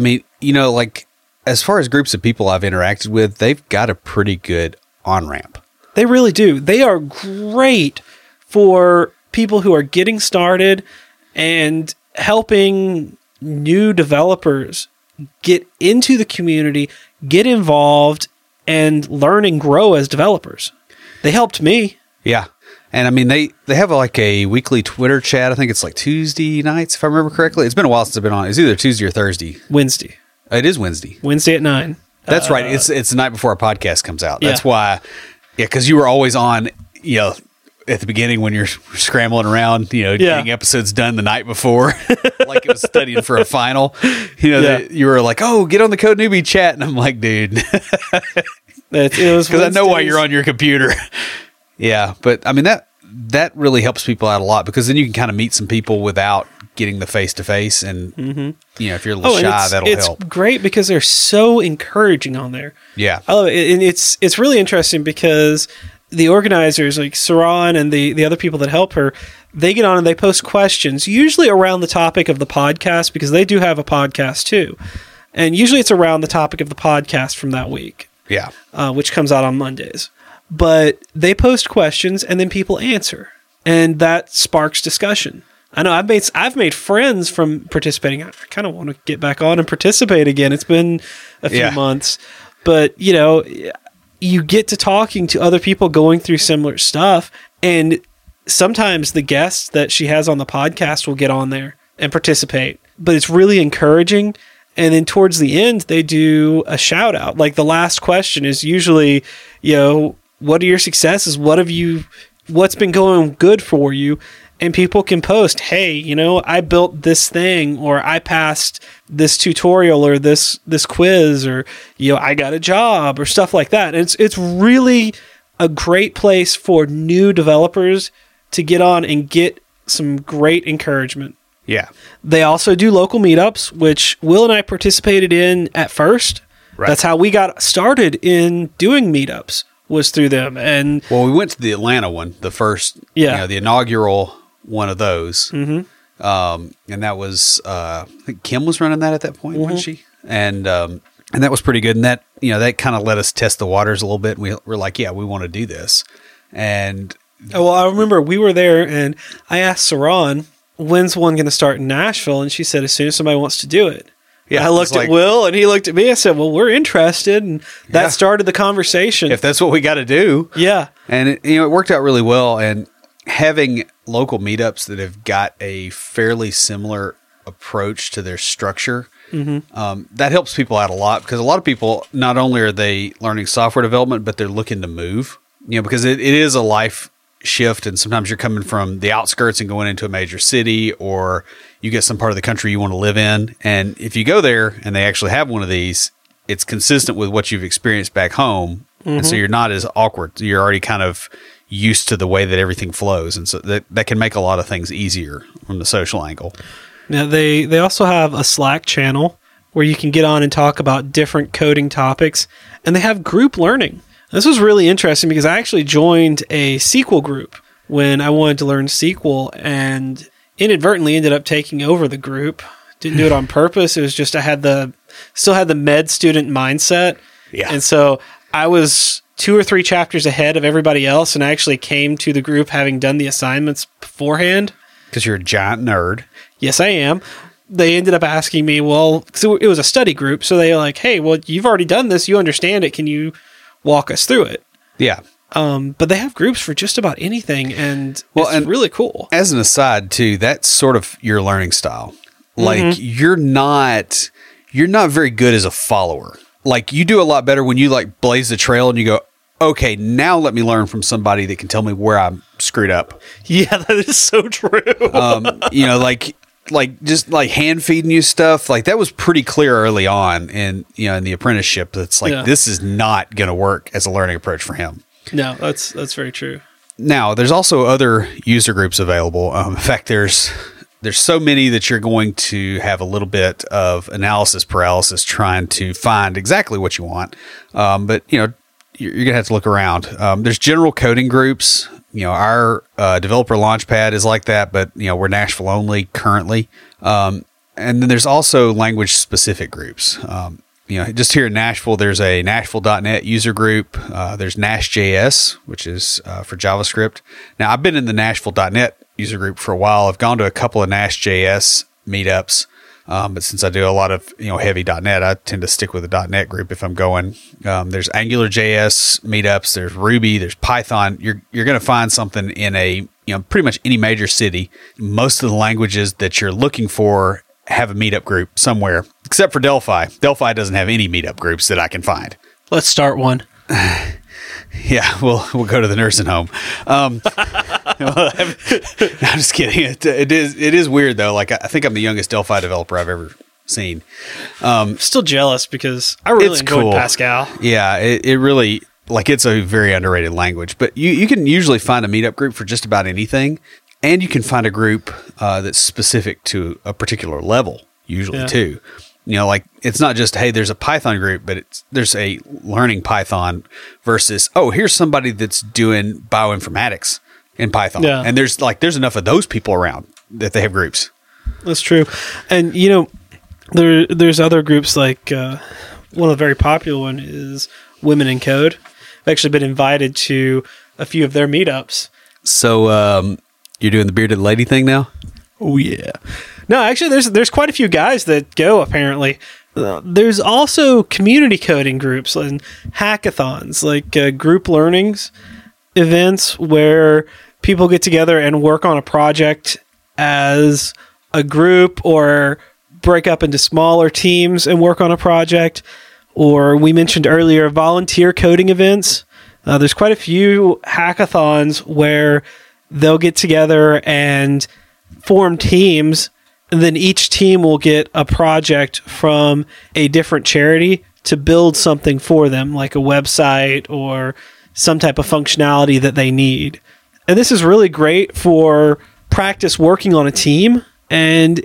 as far as groups of people I've interacted with, they've got a pretty good on-ramp. They really do. They are great for people who are getting started and helping new developers get into the community, get involved, and learn and grow as developers. They helped me. Yeah. And they have like a weekly Twitter chat. I think it's like Tuesday nights, if I remember correctly. It's been a while since I've been on. It's either Tuesday or Thursday. Wednesday. It is Wednesday. Wednesday at 9. That's right. It's the night before our podcast comes out. That's why. Yeah, because you were always on, at the beginning when you're scrambling around, getting episodes done the night before, like it was studying for a final, you were like, oh, get on the Code Newbie chat. And I'm like, dude, because I know why you're on your computer. Yeah. But that really helps people out a lot, because then you can kind of meet some people without getting the face-to-face. And, if you're a little shy, that'll help. It's great because they're so encouraging on there. Yeah. I love it. And it's really interesting because the organizers, like Saran and the other people that help her, they get on and they post questions, usually around the topic of the podcast, because they do have a podcast too. And usually it's around the topic of the podcast from that week. Yeah. Which comes out on Mondays. But they post questions and then people answer. And that sparks discussion. I know I've made friends from participating. I kind of want to get back on and participate again. It's been a few months. But, you get to talking to other people going through similar stuff, and sometimes the guests that she has on the podcast will get on there and participate, but it's really encouraging. And then towards the end, they do a shout out. Like the last question is usually, what are your successes? What's been going good for you? And people can post, hey, I built this thing, or I passed this tutorial, or this quiz, or, I got a job, or stuff like that. And it's really a great place for new developers to get on and get some great encouragement. Yeah. They also do local meetups, which Will and I participated in at first. Right. That's how we got started in doing meetups, was through them. And we went to the Atlanta one, the first, the inaugural one of those. Mm-hmm. And that was, I think Kim was running that at that point, wasn't she? And that was pretty good. And that, that kind of let us test the waters a little bit. And we're like, we want to do this. And I remember we were there and I asked Saran, when's one going to start in Nashville? And she said, as soon as somebody wants to do it. Yeah, I looked at Will and he looked at me. I said, well, we're interested. And that started the conversation. If that's what we got to do. Yeah. And it worked out really well. And having local meetups that have got a fairly similar approach to their structure, that helps people out a lot, because a lot of people, not only are they learning software development, but they're looking to move, because it is a life shift. And sometimes you're coming from the outskirts and going into a major city, or you get some part of the country you want to live in. And if you go there and they actually have one of these, it's consistent with what you've experienced back home. And so you're not as awkward. You're already kind of, used to the way that everything flows. And so that can make a lot of things easier from the social angle. Now, they also have a Slack channel where you can get on and talk about different coding topics, and they have group learning. This was really interesting because I actually joined a SQL group when I wanted to learn SQL, and inadvertently ended up taking over the group. Didn't do it on purpose. It was just still had the med student mindset. Yeah. And so I was 2 or 3 chapters ahead of everybody else, and I actually came to the group having done the assignments beforehand. Because you're a giant nerd. Yes, I am. They ended up asking me, well, so it was a study group, so they were like, hey, well, you've already done this, you understand it, can you walk us through it? Yeah. But they have groups for just about anything, and it's really cool. As an aside, too, that's sort of your learning style. Like, you're not very good as a follower. Like, you do a lot better when you, like, blaze the trail and you go, okay, now let me learn from somebody that can tell me where I'm screwed up. Yeah, that is so true. Just like hand feeding you stuff, like that was pretty clear early on in the apprenticeship. That's like, this is not going to work as a learning approach for him. No, that's very true. Now, there's also other user groups available. In fact, there's so many that you're going to have a little bit of analysis paralysis trying to find exactly what you want. But you're going to have to look around. There's general coding groups. Our developer launchpad is like that, but we're Nashville only currently. And then there's also language specific groups. Just here in Nashville, there's a Nashville.net user group. There's Nash.js, which is for JavaScript. Now, I've been in the Nashville.net user group for a while. I've gone to a couple of Nash.js meetups. But since I do a lot of heavy .NET, I tend to stick with the .NET group if I'm going. There's AngularJS meetups. There's Ruby. There's Python. You're going to find something in a pretty much any major city. Most of the languages that you're looking for have a meetup group somewhere, except for Delphi. Delphi doesn't have any meetup groups that I can find. Let's start one. Yeah, we'll go to the nursing home. I'm just kidding. It is weird though. Like, I think I'm the youngest Delphi developer I've ever seen. Still jealous because I really enjoyed cool. Pascal. Yeah, it really, like, it's a very underrated language. But you can usually find a meetup group for just about anything, and you can find a group that's specific to a particular level usually too. Like, it's not just, hey, there's a Python group, but there's a learning Python versus, oh, here's somebody that's doing bioinformatics in Python. Yeah. And there's enough of those people around that they have groups. That's true. And, there's other groups like one of the very popular one is Women in Code. I've actually been invited to a few of their meetups. So you're doing the bearded lady thing now? Oh, yeah. No, actually, there's quite a few guys that go, apparently. There's also community coding groups and hackathons, like group learnings events where people get together and work on a project as a group, or break up into smaller teams and work on a project. Or we mentioned earlier, volunteer coding events. There's quite a few hackathons where they'll get together and form teams, and then each team will get a project from a different charity to build something for them, like a website or some type of functionality that they need. And this is really great for practice working on a team. And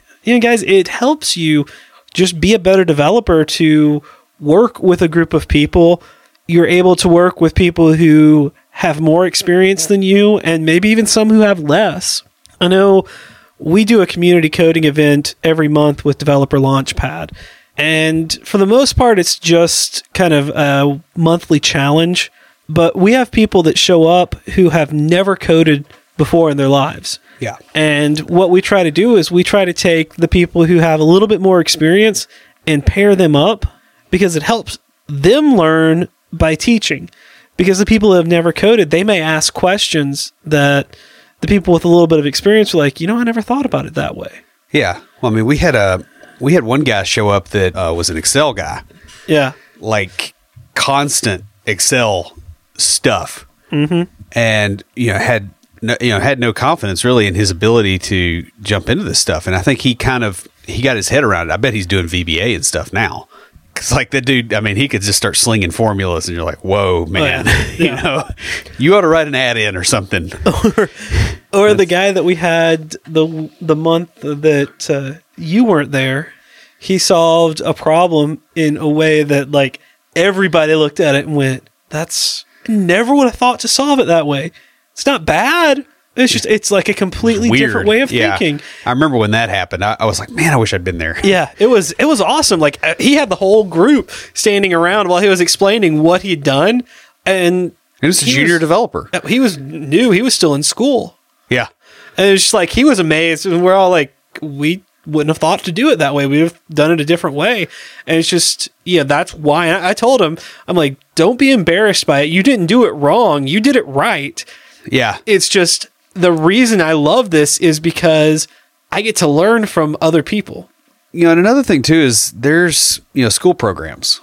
it helps you just be a better developer to work with a group of people. You're able to work with people who have more experience than you, and maybe even some who have less. I know we do a community coding event every month with Developer Launchpad. And for the most part, it's just kind of a monthly challenge. But we have people that show up who have never coded before in their lives. Yeah. And what we try to do is we try to take the people who have a little bit more experience and pair them up, because it helps them learn by teaching. Because the people who have never coded, they may ask questions that the people with a little bit of experience were like, I never thought about it that way. Yeah. Well, I mean, we had one guy show up that was an Excel guy. Yeah. Like, constant Excel stuff. Mm-hmm. And, had no confidence really in his ability to jump into this stuff. And I think he got his head around it. I bet he's doing VBA and stuff now. Cause like the dude, I mean, he could just start slinging formulas and you're like, whoa, man, Yeah. you know, you ought to write an ad in or something. Or the guy that we had the month that you weren't there, he solved a problem in a way that like everybody looked at it and went, "That's never would have thought to solve it that way. It's not bad. It's just it's like a completely Weird. different way of Yeah. thinking." I remember when that happened. I was like, man, I wish I'd been there. Yeah, it was awesome. Like he had the whole group standing around while he was explaining what he'd done, and He was a he junior was- developer. he was new. He was still in school. Yeah. And it was just like, he was amazed. And we're all like, we wouldn't have thought to do it that way. We'd have done it a different way. And it's just, yeah, that's why I told him, I'm like, don't be embarrassed by it. You didn't do it wrong. You did it right. Yeah. It's just the reason I love this is because I get to learn from other people. You know, and another thing too is there's, you know, school programs.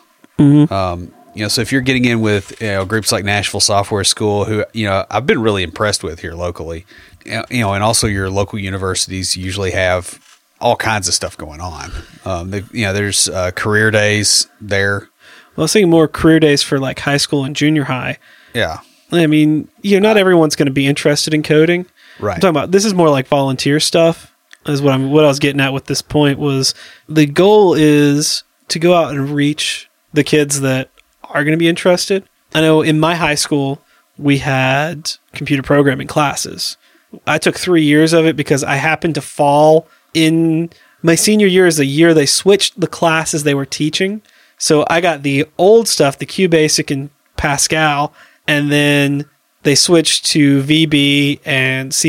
You know, so if you're getting in with, you know, groups like Nashville Software School, who, you know, I've been really impressed with here locally, you know, and also your local universities usually have all kinds of stuff going on. You know, there's career days there. Well, I was thinking more career days for like high school and junior high. Yeah. I mean, you know, not everyone's going to be interested in coding. Right. I'm talking about, this is more like volunteer stuff. Is what I was getting at with this point was the goal is to go out and reach the kids that are going to be interested. I know in my high school, we had computer programming classes. I took 3 years of it because I happened to fall in my senior year is the year they switched the classes they were teaching. So I got the old stuff, the QBasic and Pascal, and then they switched to VB and C++,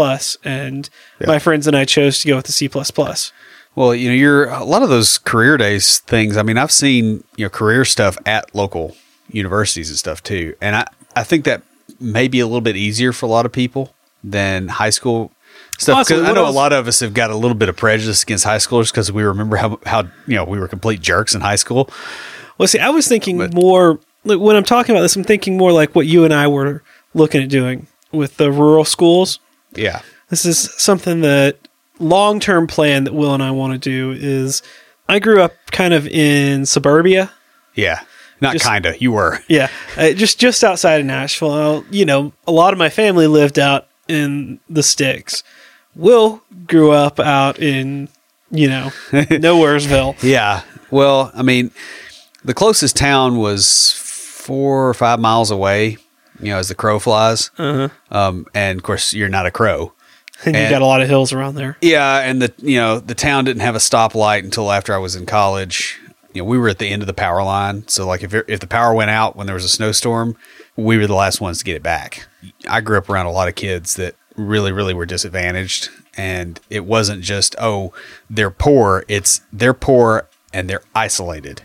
and my friends and I chose to go with the C++. Well, you know, a lot of those career days things. I mean, I've seen, you know, career stuff at local universities and stuff too. And I think that may be a little bit easier for a lot of people than high school stuff. Awesome. Because I What know else? a lot of us have got a little bit of prejudice against high schoolers because we remember how, you know, we were complete jerks in high school. Well, see, I was thinking more, like, when I'm talking about this, I'm thinking more like what you and I were looking at doing with the rural schools. Yeah. This is something that long-term plan that Will and I want to do is I grew up kind of in suburbia. Yeah. Not Just- kind of. You were. Yeah. Just outside of Nashville. You know, a lot of my family lived out in the sticks. Will grew up out in, you know, Nowheresville. Yeah. Well, I mean, the closest town was 4 or 5 miles away, you know, as the crow flies. And of course, you're not a crow. And you got a lot of hills around there. Yeah, and the town didn't have a stoplight until after I was in college. You know, we were at the end of the power line, so like if the power went out when there was a snowstorm, we were the last ones to get it back. I grew up around a lot of kids that really, really were disadvantaged, and it wasn't just they're poor. It's they're poor and they're isolated.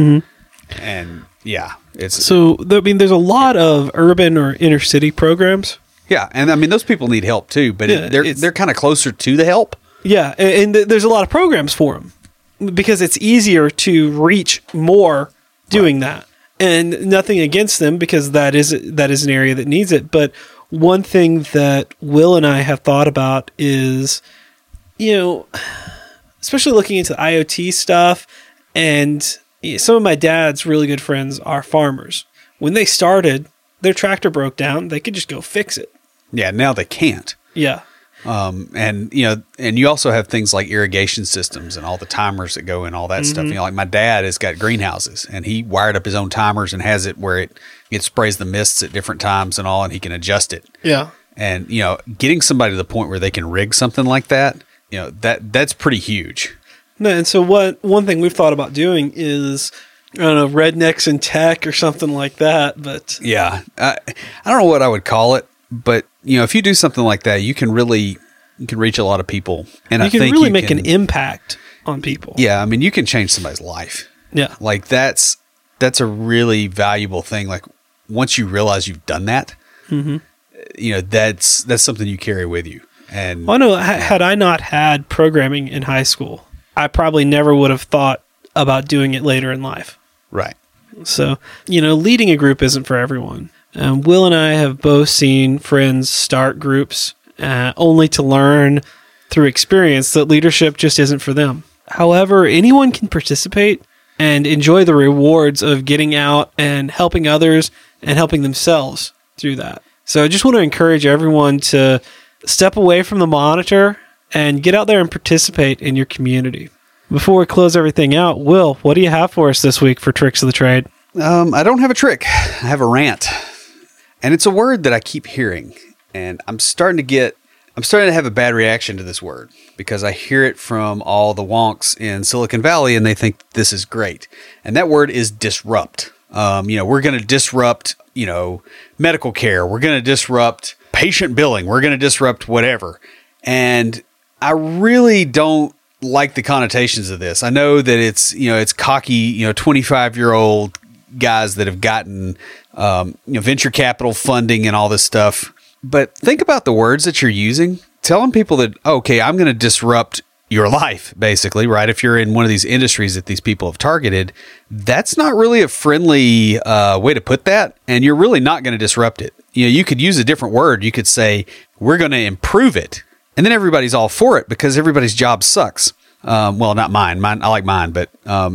And yeah, it's So, I mean, there's a lot of urban or inner city programs. yeah, and I mean those people need help too, but Yeah, they're kind of closer to the help. Yeah, and there's a lot of programs for them because it's easier to reach more doing that. And nothing against them because that is an area that needs it. But one thing that Will and I have thought about is, you know, especially looking into IoT stuff, and some of my dad's really good friends are farmers. When they started, their tractor broke down, they could just go fix it. Yeah, now they can't. Yeah. And you also have things like irrigation systems and all the timers that go in, all that stuff. You know, like my dad has got greenhouses and he wired up his own timers and has it where it sprays the mists at different times and all, and he can adjust it. Yeah. And, you know, getting somebody to the point where they can rig something like that, you know, that's pretty huge. No, and so one thing we've thought about doing is, I don't know, rednecks in tech or something like that. But Yeah. I don't know what I would call it, but you know, if you do something like that, you can reach a lot of people. And you I can think really make an impact on people. Yeah. I mean, you can change somebody's life. Yeah. Like that's a really valuable thing. Like once you realize you've done that, you know, that's something you carry with you. And Well, I know, had I not had programming in high school, I probably never would have thought about doing it later in life. right. So, you know, leading a group isn't for everyone. Will and I have both seen friends start groups only to learn through experience that leadership just isn't for them. However, anyone can participate, and enjoy the rewards of getting out and helping others and helping themselves through that. So I just want to encourage everyone to step away from the monitor and get out there and participate in your community. Before we close everything out, Will, what do you have for us this week for Tricks of the Trade? I don't have a trick. I have a rant. And it's a word that I keep hearing. And I'm starting to have a bad reaction to this word because I hear it from all the wonks in Silicon Valley and they think this is great. And that word is disrupt. We're going to disrupt, medical care. We're going to disrupt patient billing. We're going to disrupt whatever. And I really don't like the connotations of this. I know that it's cocky, 25-year-old guys that have gotten, venture capital funding and all this stuff. But think about the words that you're using. Telling people that, okay, I'm going to disrupt your life, basically, right? If you're in one of these industries that these people have targeted, that's not really a friendly way to put that. And you're really not going to disrupt it. You could use a different word. You could say, we're going to improve it. And then everybody's all for it because everybody's job sucks. Well, not mine. I like mine, but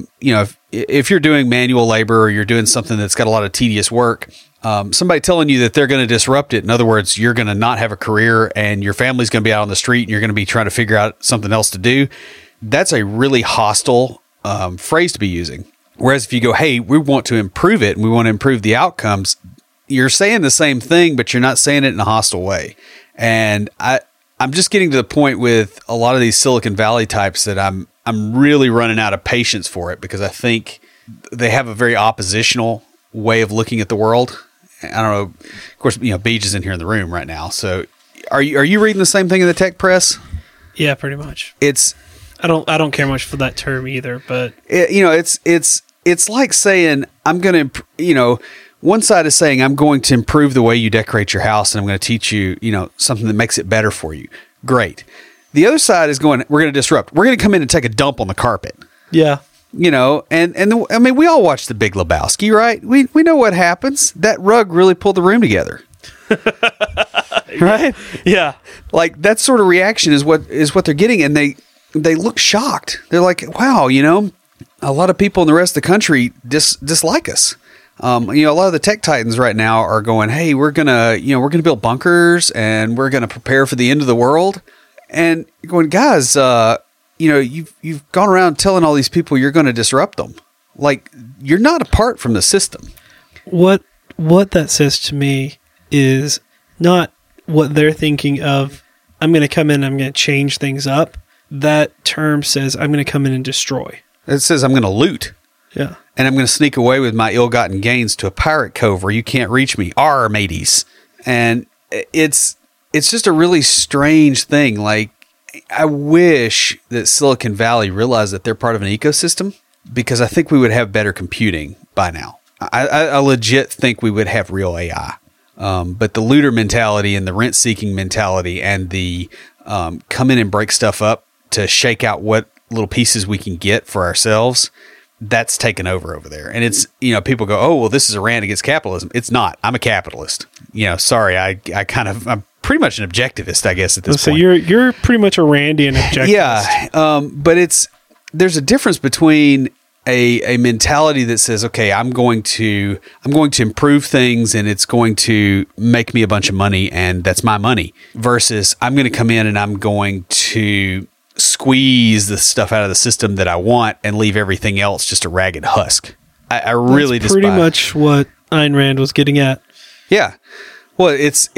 if you're doing manual labor or you're doing something that's got a lot of tedious work, somebody telling you that they're going to disrupt it. In other words, you're going to not have a career and your family's going to be out on the street and you're going to be trying to figure out something else to do. That's a really hostile phrase to be using. Whereas if you go, hey, we want to improve it and we want to improve the outcomes, you're saying the same thing, but you're not saying it in a hostile way. And I'm just getting to the point with a lot of these Silicon Valley types that I'm really running out of patience for it because I think they have a very oppositional way of looking at the world. I don't know. Of course, Beej is in here in the room right now. So are you reading the same thing in the tech press? Yeah, pretty much. I don't care much for that term either, but it's like saying I'm going to, one side is saying, I'm going to improve the way you decorate your house and I'm going to teach you, something that makes it better for you. Great. The other side is going, we're going to disrupt. We're going to come in and take a dump on the carpet. Yeah. We all watch The Big Lebowski, right? We know what happens. That rug really pulled the room together. Right? Yeah. Like that sort of reaction is what they're getting. And they look shocked. They're like, wow, a lot of people in the rest of the country dislike us. A lot of the tech titans right now are going, hey, we're going to build bunkers and we're going to prepare for the end of the world. And you're going, guys, you've gone around telling all these people you're going to disrupt them. Like you're not apart from the system. What that says to me is not what they're thinking of. I'm going to come in, I'm going to change things up. That term says I'm going to come in and destroy. It says I'm going to loot. Yeah. And I'm going to sneak away with my ill-gotten gains to a pirate cove where you can't reach me. Arr, mateys. And it's just a really strange thing. Like, I wish that Silicon Valley realized that they're part of an ecosystem because I think we would have better computing by now. I legit think we would have real AI. But the looter mentality and the rent-seeking mentality and the come in and break stuff up to shake out what little pieces we can get for ourselves, that's taken over there. And it's, people go, oh, well, this is a rant against capitalism. It's not. I'm a capitalist. Sorry, I'm pretty much an objectivist, I guess, at this point. So you're pretty much a Randian objectivist. Yeah. But there's a difference between a mentality that says, okay, I'm going to improve things and it's going to make me a bunch of money and that's my money, versus I'm going to come in and I'm going to squeeze the stuff out of the system that I want and leave everything else just a ragged husk. I really despise. Pretty much what Ayn Rand was getting at. Yeah. Well, it's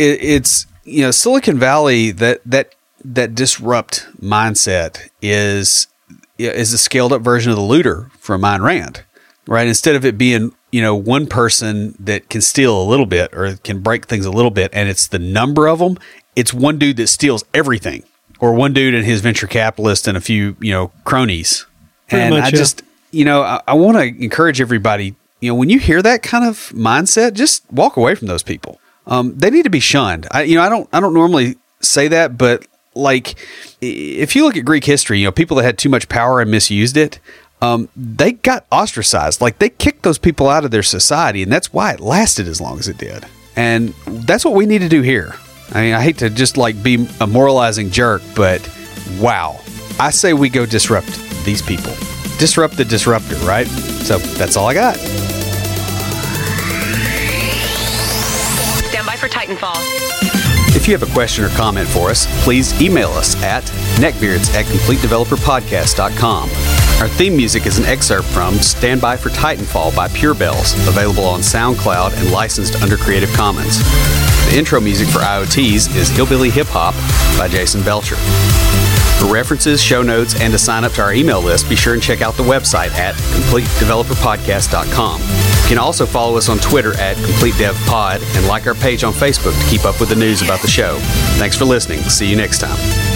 Silicon Valley, that disrupt mindset is a scaled up version of the looter from Ayn Rand, right? Instead of it being, one person that can steal a little bit or can break things a little bit, and it's the number of them, it's one dude that steals everything, or one dude and his venture capitalist and a few, cronies. Pretty and much, I just, I want to encourage everybody, when you hear that kind of mindset, just walk away from those people. They need to be shunned. I don't normally say that, but like if you look at Greek history, people that had too much power and misused it, they got ostracized. Like they kicked those people out of their society, and that's why it lasted as long as it did. And that's what we need to do here. I mean, I hate to just like be a moralizing jerk, but wow. I say we go disrupt these people. disrupt the disruptor, right? So that's all I got. Stand by for Titanfall. If you have a question or comment for us, please email us at neckbeards@CompleteDeveloperPodcast.com. Our theme music is an excerpt from Stand By for Titanfall by Pure Bells, available on SoundCloud and licensed under Creative Commons. The intro music for IoTs is Hillbilly Hip Hop by Jason Belcher. For references, show notes, and to sign up to our email list, be sure and check out the website at CompleteDeveloperPodcast.com. You can also follow us on Twitter at CompleteDevPod and like our page on Facebook to keep up with the news about the show. Thanks for listening. See you next time.